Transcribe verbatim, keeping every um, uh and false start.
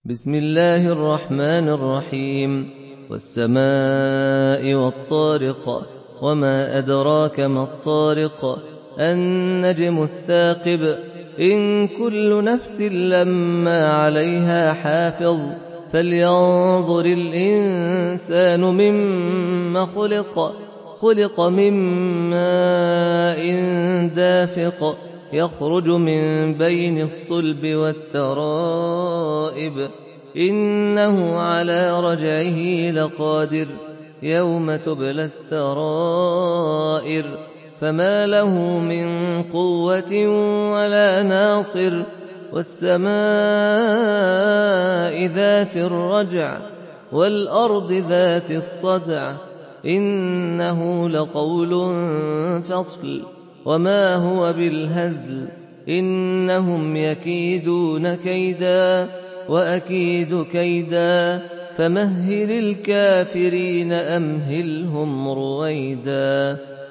بسم الله الرحمن الرحيم والسماء والطارق وما أدراك ما الطارق النجم الثاقب إن كل نفس لما عليها حافظ فلينظر الإنسان مما خلق خلق من ماء دافق يخرج من بين الصلب والترائب إنه على رجعه لقادر يوم تبلى السرائر فما له من قوة ولا ناصر والسماء ذات الرجع والأرض ذات الصدع إنه لقول فصل وما هو بالهزل إنهم يكيدون كيدا وأكيد كيدا فمهل الكافرين أمهلهم رويدا